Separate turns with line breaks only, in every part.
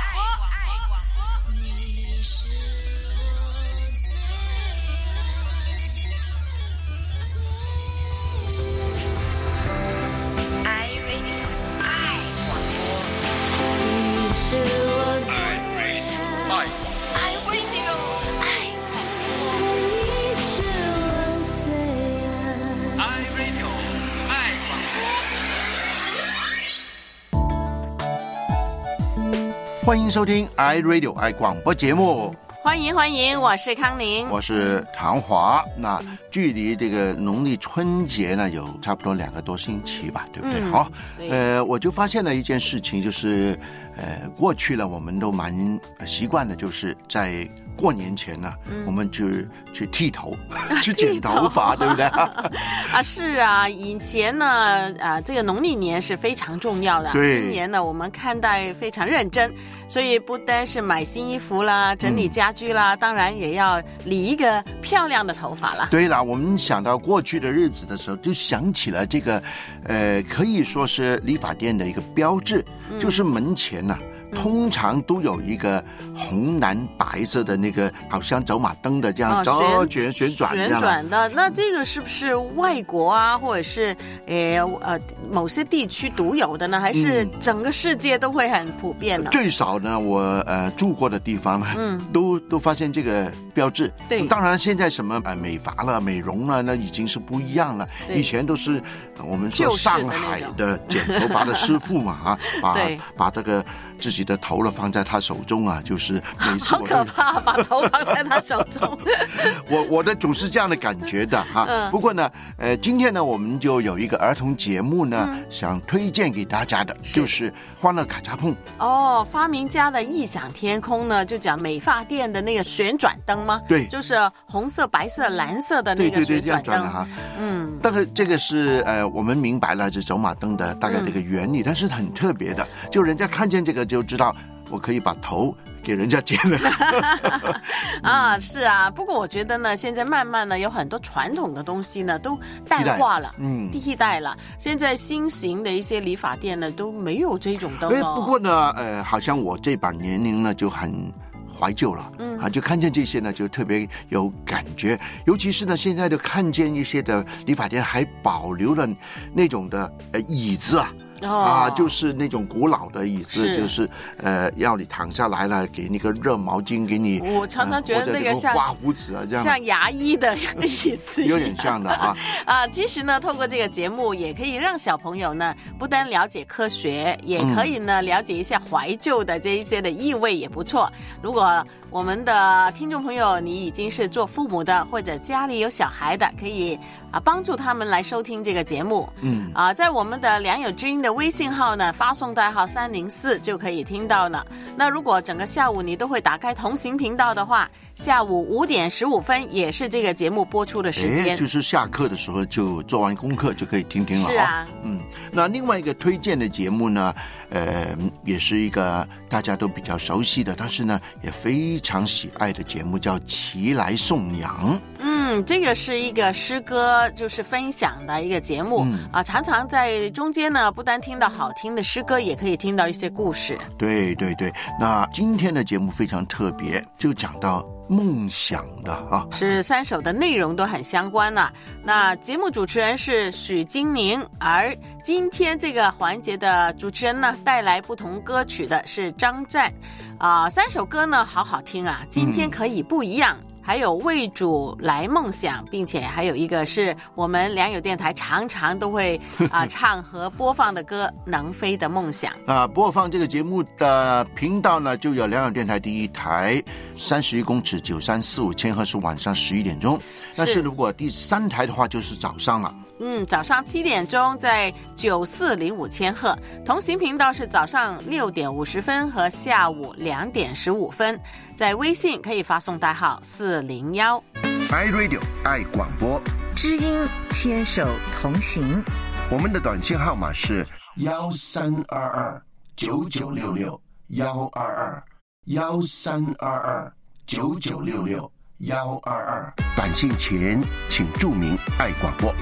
欢迎收听 iRadio 爱广播节目。
欢迎，我是康宁，
我是唐华。那距离这个农历春节呢，有差不多2个多星期吧，对不对？好，我就发现了一件事情，就是过去了，我们都蛮习惯的，就是在过年前呢，我们去剃头，去剪头发，对不对？
啊，是啊，以前呢，这个农历年是非常重要的。新年呢，我们看待非常认真，所以不单是买新衣服啦，整理家居啦，当然也要理一个漂亮的头发啦。
对了，我们想到过去的日子的时候，就想起了这个，可以说是理发店的一个标志，就是门前呢。通常都有一个红蓝白色的那个好像走马灯的这样旋转
的。那这个是不是外国啊，或者是某些地区独有的呢？还是整个世界都会很普遍呢？
最少呢，我住过的地方呢，都发现这个标志。
对，
当然现在什么美发了、美容了，那已经是不一样了。以前都是我们说上海的剪头发的师傅嘛，把这个自己的头了放在他手中啊，就是每次
好可怕，把头放在他手中。
我的总是这样的感觉的哈。不过呢，今天呢，我们就有一个儿童节目呢，想推荐给大家的，就是欢乐卡扎碰。
哦，发明家的异想天空呢，就讲美发店的那个旋转灯吗？
对，
就是红色、白色、蓝色的那个旋转灯哈。
但是这个是我们明白了这走马灯的大概这个原理，但是很特别的，就人家看见这个就知道。我可以把头给人家剪了
啊，是啊。不过我觉得呢，现在慢慢呢，有很多传统的东西呢都淡化了，替代了。现在新型的一些理发店呢都没有这种灯了。
不过呢，好像我这把年龄呢就很怀旧了，就看见这些呢就特别有感觉。尤其是呢，现在就看见一些的理发店还保留了那种的椅子啊。就是那种古老的椅子，就是要你躺下来了，给那个热毛巾给你。
我常常觉得那个像
刮胡子啊，这样
像牙医的椅子，
有点像的啊。
其实呢，透过这个节目，也可以让小朋友呢，不单了解科学，也可以呢了解一下怀旧的这一些的意味，也不错。如果我们的听众朋友，你已经是做父母的，或者家里有小孩的，可以帮助他们来收听这个节目。在我们的良友之音的微信号呢，发送代号304就可以听到了。那如果整个下午你都会打开同行频道的话，下午5点15分也是这个节目播出的时间，
就是下课的时候就做完功课就可以听了。
是啊，
那另外一个推荐的节目呢，也是一个大家都比较熟悉的，但是呢也非常喜爱的节目，叫《齐来颂扬》。
这个是一个诗歌就是分享的一个节目常常在中间呢，不单听到好听的诗歌，也可以听到一些故事。
对，那今天的节目非常特别，就讲到梦想的
是3首的内容都很相关了。那节目主持人是许金宁，而今天这个环节的主持人呢，带来不同歌曲的是张湛3首歌呢好好听啊，今天可以不一样。还有为主来梦想，并且还有一个是我们良友电台常常都会唱和播放的歌能飞的梦想
播放这个节目的频道呢，就有良友电台第1台31公尺9345千赫是晚上11点钟，但是如果第3台的话就是早上了。
早上7点钟在9405千赫，同行频道是早上6点50分和下午2点15分，在微信可以发送代号401。
iRadio 爱广播，
知音牵手同行。
我们的短信号码是13229966，12213229966，122。短信前请注明爱广播。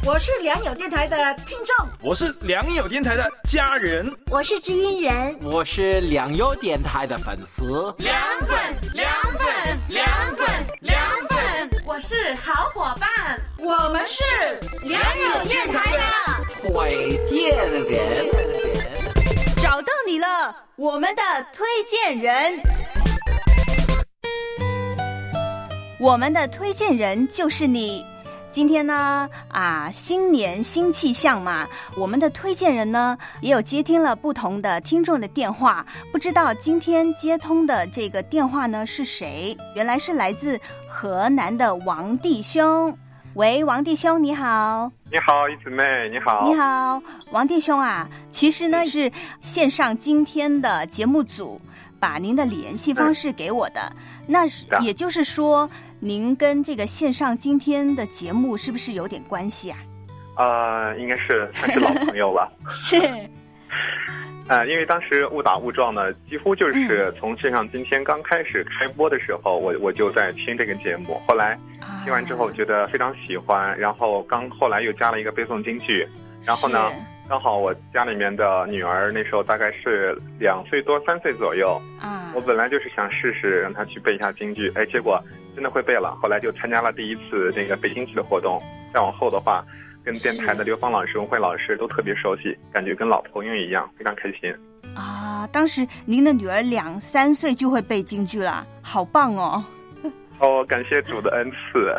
我是良友电台的听众，
我是良友电台的家人，
我是知音人，
我是良友电台的粉丝。
凉粉，凉粉，凉粉，凉粉，
我是好伙伴，
我们是
良友电台的
推荐人。
找到你了，我们的推荐人。我们的推荐人就是你。今天呢，新年新气象嘛，我们的推荐人呢也有接听了不同的听众的电话，不知道今天接通的这个电话呢是谁？原来是来自河南的王弟兄。喂，王弟兄你好。
你好，一姊妹，你好。
你好，王弟兄啊，其实呢是线上今天的节目组把您的联系方式给我的，那也就是说您跟这个线上今天的节目是不是有点关系啊？
应该是算是老朋友了。
是。
因为当时误打误撞呢，几乎就是从线上今天刚开始开播的时候，我就在听这个节目，后来听完之后觉得非常喜欢，然后后来又加了一个背诵京剧，然后呢刚好我家里面的女儿那时候大概是2岁多3岁左右，我本来就是想试试让她去背一下京剧，结果真的会背了，后来就参加了第一次这个背京剧的活动，再往后的话跟电台的刘芳老师、文慧老师都特别熟悉，感觉跟老朋友一样，非常开心。
当时您的女儿2、3岁就会背京剧了，好棒哦！
感谢主的恩赐。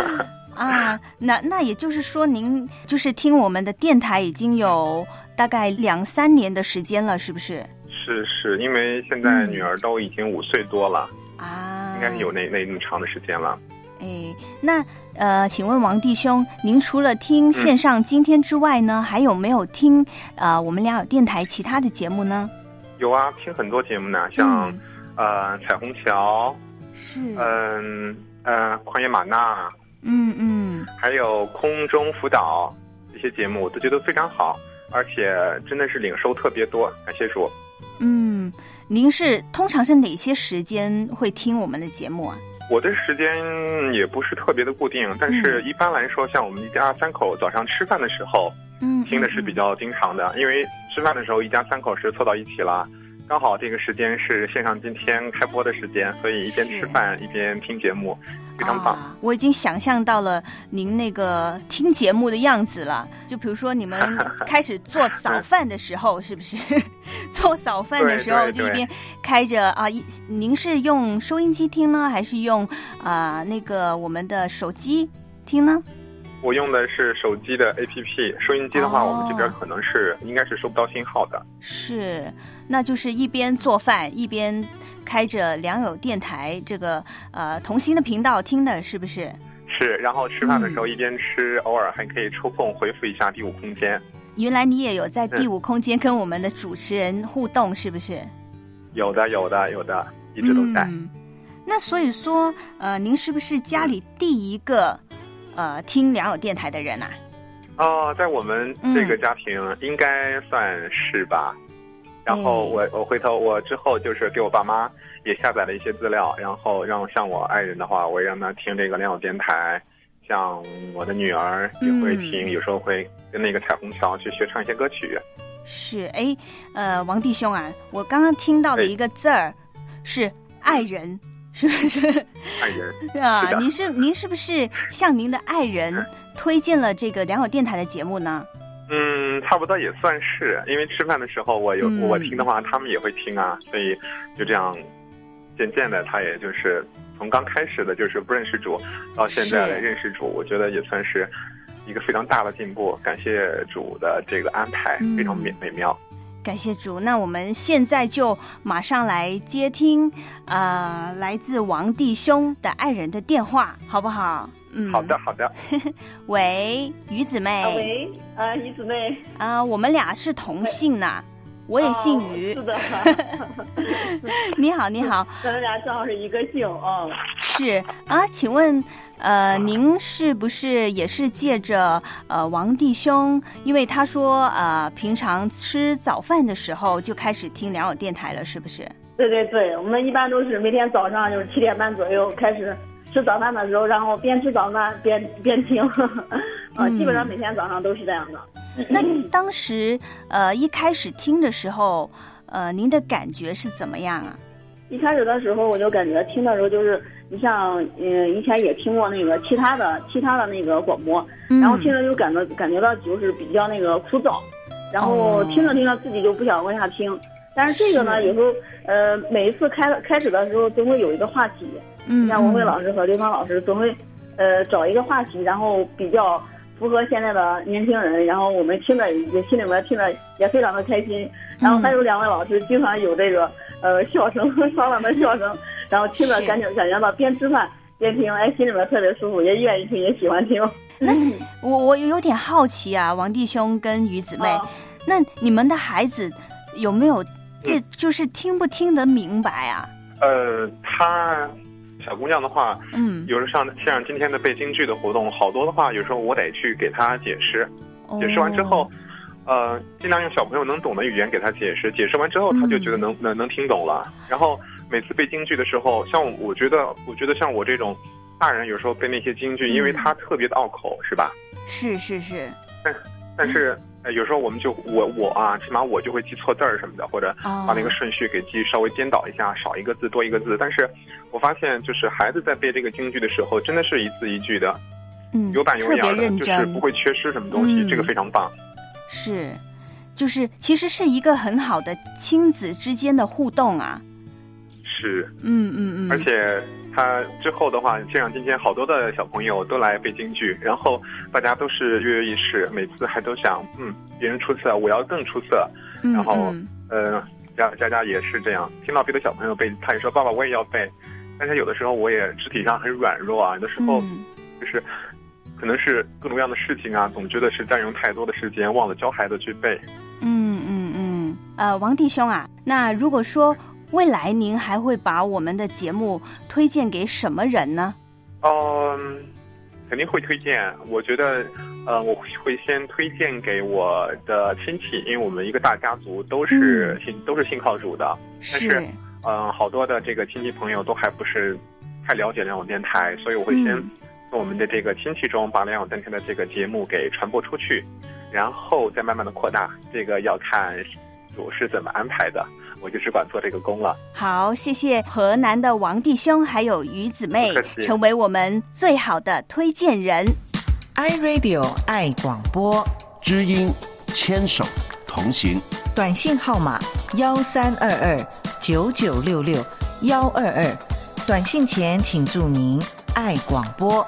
那也就是说，您就是听我们的电台已经有大概2、3年的时间了，是不是？
是，因为现在女儿都已经5岁多了，应该是有那么长的时间了。
那请问王弟兄，您除了听线上今天之外呢，还有没有听我们良友电台其他的节目呢？
有啊，听很多节目呢，像彩虹桥，
是，
旷野玛纳，还有空中辅导，这些节目我都觉得非常好，而且真的是领受特别多，感谢主。
您通常是哪些时间会听我们的节目啊？
我的时间也不是特别的固定，但是一般来说，像我们一家3口早上吃饭的时候，听的是比较经常的，因为吃饭的时候一家3口是凑到一起了，刚好这个时间是线上今天开播的时间，所以一边吃饭一边听节目，非常棒。
我已经想象到了您那个听节目的样子了，就比如说你们开始做早饭的时候，是不是？做早饭的时候就一边开着您是用收音机听呢，还是用那个我们的手机听呢？
我用的是手机的 APP， 收音机的话，我们这边可能应该是收不到信号的。
是，那就是一边做饭一边开着良友电台这个同心的频道听的，是不是？
是，然后吃饭的时候一边吃，偶尔还可以抽空回复一下第5空间。
原来你也有在第5空间跟我们的主持人互动，是不是？
有的，一直都在。
那所以说，您是不是家里第一个听良友电台的人啊？
在我们这个家庭应该算是吧。然后我之后就是给我爸妈也下载了一些资料，然后像我爱人的话，我也让他听这个良友电台。像我的女儿也会听，有时候会跟那个彩虹桥去学唱一些歌曲。
是，王弟兄啊，我刚刚听到的一个字儿是爱人，是不是？
爱人
您是不是向您的爱人推荐了这个良友电台的节目呢？
差不多也算是，因为吃饭的时候我听的话，他们也会听啊，所以就这样渐渐的，他也就是从刚开始的就是不认识主，到现在的认识主，我觉得也算是一个非常大的进步，感谢主的这个安排，非常美妙。
感谢主，那我们现在就马上来接听来自王弟兄的爱人的电话，好不好？
好的。
喂，于姊妹。
于姊妹。
我们俩是同姓呢，我也姓于。
是的。
你好。
咱们俩正好是一个姓
是请问您是不是也是借着王弟兄，因为他说平常吃早饭的时候就开始听良友电台了，是不是？
对，我们一般都是每天早上就是7点半左右开始吃早饭的时候，然后边吃早饭边听， 基本上每天早上都是这样的。
那当时一开始听的时候，您的感觉是怎么样啊？
一开始的时候我就感觉听的时候就是，你像以前也听过那个其他的那个广播，然后听着就感觉到就是比较那个枯燥，然后听着听着自己就不想往下听。但是这个呢，有时候每一次开始的时候都会有一个话题，像文慧老师和刘芳老师总会找一个话题，然后比较符合现在的年轻人，然后我们听着也心里面听着也非常的开心。然后还有2位老师经常有这个笑声，爽朗的笑声，然后听着感觉到边吃饭边听，心里面特别舒服，也愿意听，也喜欢听。
那我有点好奇啊，王弟兄跟于姊妹，那你们的孩子有没有就是听不听得明白啊？
他小姑娘的话，有时候像今天的背京剧的活动，好多的话，有时候我得去给她解释，解释完之后，尽量用小朋友能懂的语言给她解释，解释完之后，她就觉得能听懂了。然后每次背京剧的时候，像我觉得像我这种大人，有时候背那些京剧，因为它特别的拗口，是吧？
是。
但是有时候我们就起码我就会记错字儿什么的，或者把那个顺序给记稍微颠倒一下，少一个字多一个字。但是我发现，就是孩子在背这个京剧的时候，真的是一字一句的，有板有眼的，就是不会缺失什么东西，这个非常棒。
是，就是其实是一个很好的亲子之间的互动啊。
是，而且他之后的话，像今天好多的小朋友都来背京剧，然后大家都是跃跃欲试，每次还都想，别人出色，我要更出色。然后，佳佳也是这样，听到别的小朋友背，他也说爸爸我也要背。但是有的时候我也肢体上很软弱啊，有的时候就是可能是各种各样的事情啊，总觉得是占用太多的时间，忘了教孩子去背。
王弟兄啊，那如果说未来您还会把我们的节目推荐给什么人呢？
肯定会推荐。我觉得，我会先推荐给我的亲戚，因为我们一个大家族都是信靠主的。但是，好多的这个亲戚朋友都还不是太了解两友电台，所以我会先从我们的这个亲戚中把两友电台的这个节目给传播出去，然后再慢慢的扩大。这个要看主是怎么安排的。我就只管做这个工了。
好，谢谢河南的王弟兄还有于姊妹，成为我们最好的推荐人。
iRadio 爱广播，
知音牵手同行，
短信号码132299662122，短信前请注明爱广播。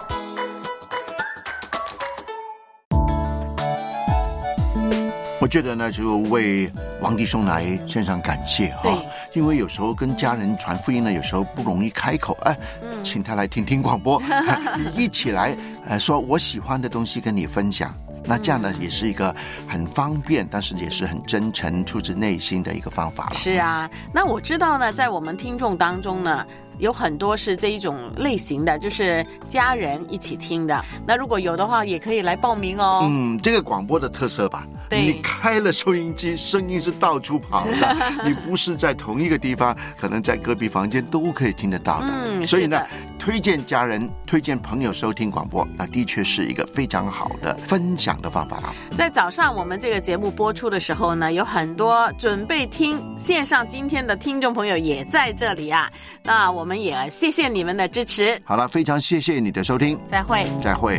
我觉得呢，就为王弟兄来献上感谢哈，因为有时候跟家人传福音呢，有时候不容易开口，请他来听听广播，一起来说我喜欢的东西跟你分享。那这样呢，也是一个很方便，但是也是很真诚、出自内心的一个方法了。
是啊，那我知道呢，在我们听众当中呢，有很多是这一种类型的，就是家人一起听的。那如果有的话，也可以来报名哦。
这个广播的特色吧，你开了收音机，声音是到处跑的，你不是在同一个地方，可能在隔壁房间都可以听得到的。所以呢，推荐家人、推荐朋友收听广播，那的确是一个非常好的分享的方法了。
在早上我们这个节目播出的时候呢，有很多准备听线上今天的听众朋友也在这里啊。那我们也谢谢你们的支持。
好了，非常谢谢你的收听，
再会，
再会。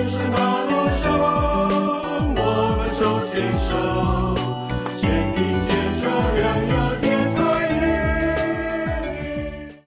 手牵手，肩并肩。